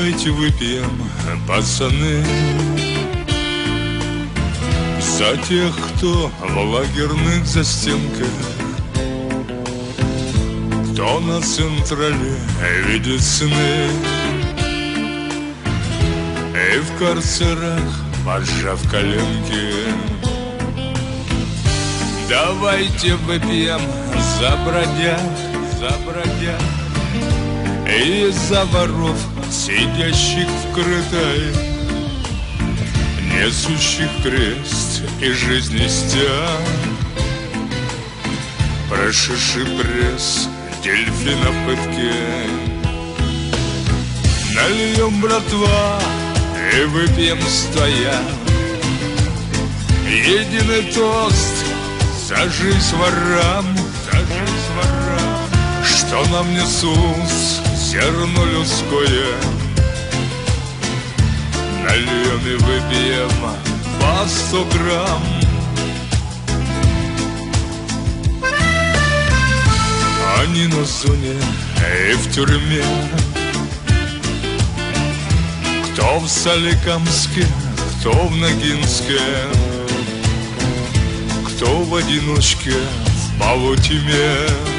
Давайте выпьем, пацаны, за тех, кто в лагерных застенках, кто на централе видит сны, и в карцерах, поджав коленки. Давайте выпьем за бродяг, и за воров, сидящих в крытой, несущих крест и жизнь нестя, прошедший пресс дельфина в пытке. Нальем, братва, и выпьем стоя единый тост за жизнь ворам, что нам несут зерно людское. Нальем и выпьем по 100 грамм. Они на зоне и в тюрьме, кто в Соликамске, кто в Ногинске, кто в одиночке в полутьме,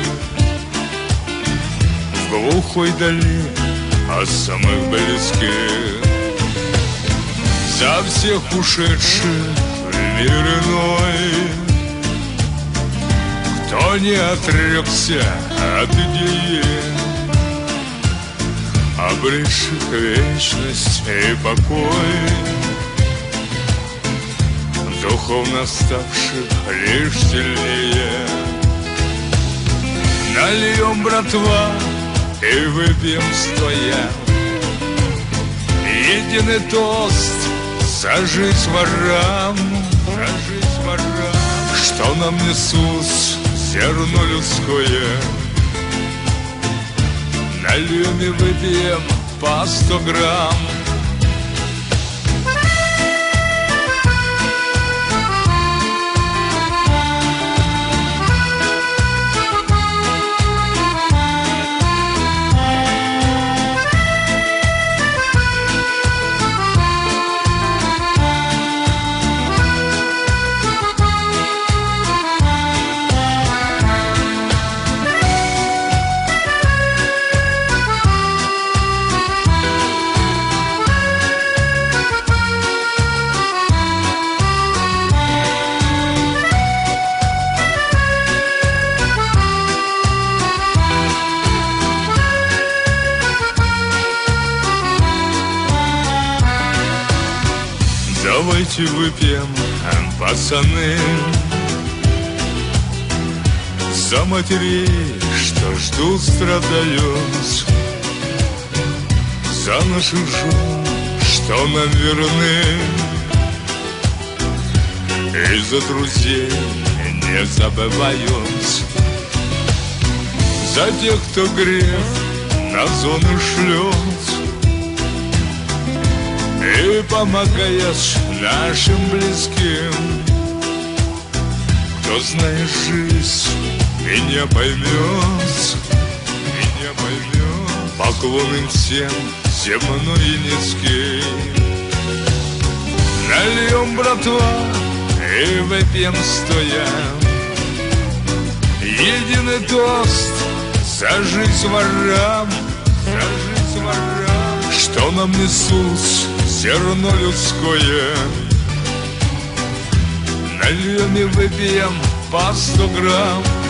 в глухой дали от самых близких. За всех ушедших в мир иной, кто не отрекся от идеи, обретших вечность и покой, духовно ставших лишь сильнее. Нальем, братва, и выпьем стоя единый тост за жизнь ворам, что нам несут зерно людское. Нальем и выпьем по 100 грамм. Давайте выпьем, пацаны, за матерей, что ждут, страдают, за наших жен, что нам верны, и за друзей не забывают, за тех, кто грех на зону шлет и помогаешь нашим близким. Кто знает жизнь и не поймет, поклон им всем земной и низкий. Нальем, братва, и выпьем стоя единый тост за жизнь ворам, что нам несут зерно людское. Нальем и выпьем по 100 грамм.